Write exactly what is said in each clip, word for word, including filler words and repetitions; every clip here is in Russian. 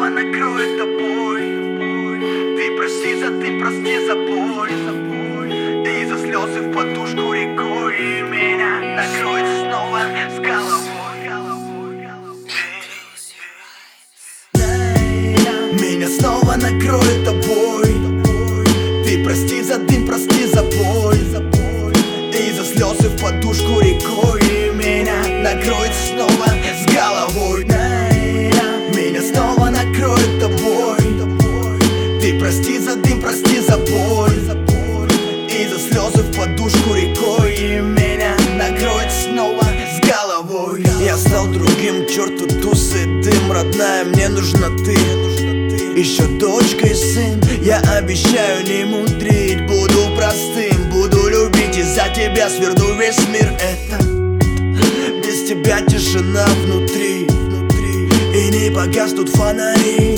снова накроет тобой. Ты прости за, ты прости за боль, и за слезы в подушку рекой. И меня накроет снова с головой. Меня снова накроет тобой. Ты прости за дым, прости за боль, и за слезы в подушку рекой. И меня накроет снова с головой. Меня снова накроет тобой. Ты прости за дым, прости за боль, и за слезы в подушку рекой. И меня накроет снова с головой. Я стал другим, к черту тусы, дым. Родная, мне нужна ты, еще дочка и сын. Я обещаю не мудрить, буду простым, буду любить, и за тебя сверну весь мир. Это без тебя тишина внутри, и не погаснут фонари.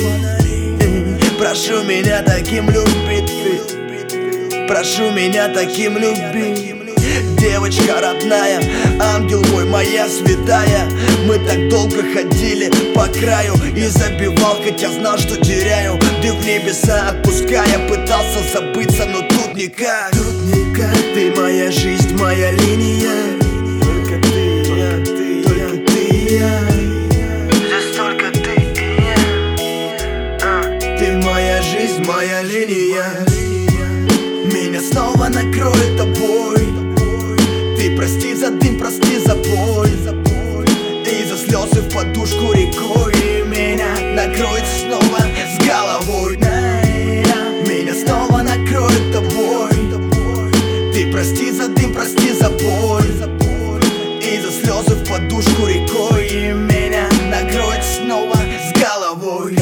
Прошу меня таким любить, прошу меня таким любить. Девочка родная, ангел мой, моя святая. Мы так долго ходили по краю и забивал, хотя знал, что теряю. Ты в небеса отпуская, пытался забыться, но тут никак. Тут никак. Ты моя жизнь, моя линия. Только ты, только ты, только ты и я. Здесь только ты и я. а. Ты моя жизнь, моя линия. Меня снова накроет тобой. Ты прости за дым, прости за боль, и за слезы в подушку рекой. И меня накроет снова с головой. Меня снова накроет тобой. Ты прости за дым, прости за боль, и за слезы в подушку рекой. И меня накроет снова с головой.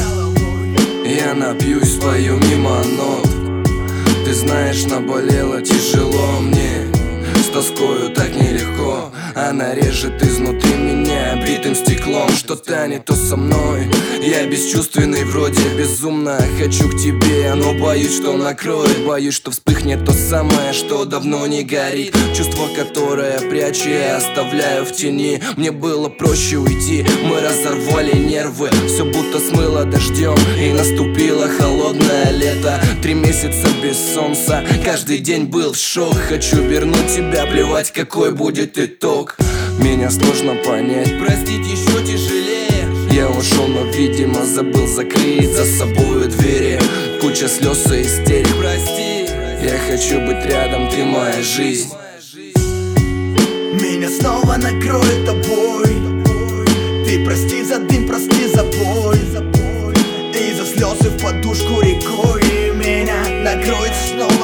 Я напьюсь, спою мимо нот. Ты знаешь, наболело тяжело мне. С тоскою так нелегко. Она режет изнутри меня битым стеклом. Что-то не то со мной. Я бесчувственный, вроде безумно хочу к тебе, но боюсь, что накроет. Боюсь, что вспыхнет то самое, что давно не горит. Чувство, которое прячу, я оставляю в тени. Мне было проще уйти, мы разорвали нервы. Все будто смыло дождем, и наступило холодное лето. Три месяца без солнца, каждый день был в шок. Хочу вернуть тебя, плевать, какой будет итог. Меня сложно понять, простить еще тяжелее. Я ушел, но, видимо, забыл закрыть за собою двери. Куча слез и истерик, прости. Я хочу быть рядом, ты моя жизнь. Меня снова накроет тобой. Ты прости за дым, прости за боль, и за слезы в подушку рекой. И меня накроет снова